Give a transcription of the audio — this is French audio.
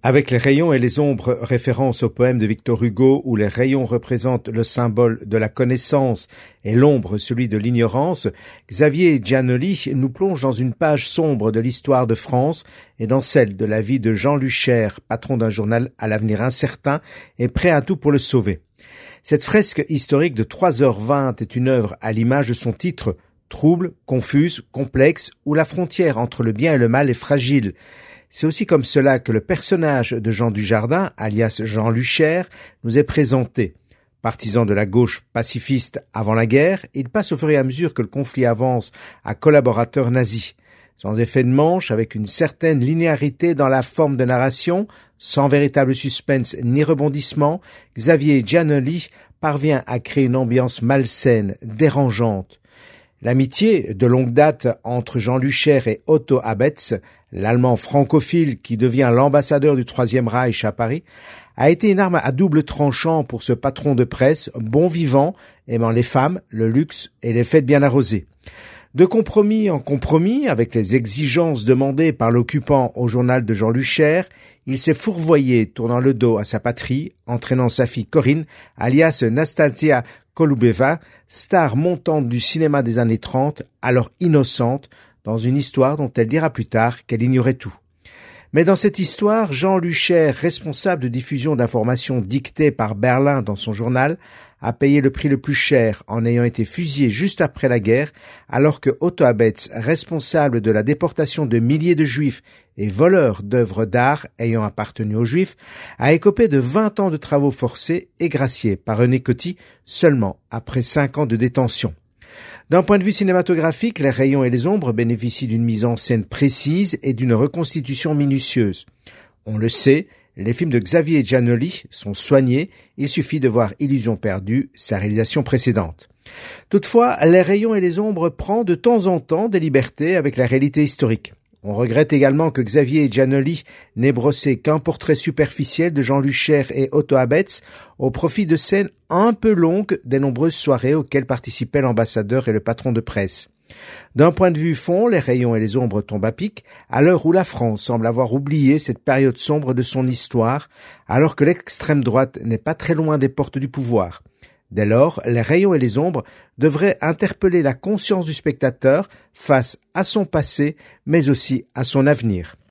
Avec les rayons et les ombres, référence au poème de Victor Hugo où les rayons représentent le symbole de la connaissance et l'ombre celui de l'ignorance, Xavier Giannoli nous plonge dans une page sombre de l'histoire de France et dans celle de la vie de Jean Luchaire, patron d'un journal à l'avenir incertain et prêt à tout pour le sauver. Cette fresque historique de 3h20 est une œuvre à l'image de son titre, trouble, confuse, complexe, où la frontière entre le bien et le mal est fragile. C'est aussi comme cela que le personnage de Jean Dujardin, alias Jean Luchaire, nous est présenté. Partisan de la gauche pacifiste avant la guerre, il passe au fur et à mesure que le conflit avance à collaborateur nazi. Sans effet de manche, avec une certaine linéarité dans la forme de narration, sans véritable suspense ni rebondissement, Xavier Giannoli parvient à créer une ambiance malsaine, dérangeante. L'amitié de longue date entre Jean Luchaire et Otto Abetz, l'Allemand francophile qui devient l'ambassadeur du Troisième Reich à Paris, a été une arme à double tranchant pour ce patron de presse, bon vivant, aimant les femmes, le luxe et les fêtes bien arrosées. De compromis en compromis, avec les exigences demandées par l'occupant au journal de Jean Luchaire, il s'est fourvoyé, tournant le dos à sa patrie, entraînant sa fille Corinne, alias Nastasia Golubeva, star montante du cinéma des années 30, alors innocente, dans une histoire dont elle dira plus tard qu'elle ignorait tout. Mais dans cette histoire, Jean Luchaire, responsable de diffusion d'informations dictées par Berlin dans son journal, a payé le prix le plus cher en ayant été fusillé juste après la guerre, alors que Otto Abetz, responsable de la déportation de milliers de Juifs et voleur d'œuvres d'art ayant appartenu aux Juifs, a écopé de 20 ans de travaux forcés et gracié par René Coty seulement après 5 ans de détention. D'un point de vue cinématographique, les rayons et les ombres bénéficient d'une mise en scène précise et d'une reconstitution minutieuse. On le sait, les films de Xavier Giannoli sont soignés, il suffit de voir Illusion perdue, sa réalisation précédente. Toutefois, les rayons et les ombres prend de temps en temps des libertés avec la réalité historique. On regrette également que Xavier Giannoli n'ait brossé qu'un portrait superficiel de Jean Luchaire et Otto Abetz au profit de scènes un peu longues des nombreuses soirées auxquelles participaient l'ambassadeur et le patron de presse. D'un point de vue fond, les rayons et les ombres tombent à pic, à l'heure où la France semble avoir oublié cette période sombre de son histoire, alors que l'extrême droite n'est pas très loin des portes du pouvoir. Dès lors, les rayons et les ombres devraient interpeller la conscience du spectateur face à son passé, mais aussi à son avenir.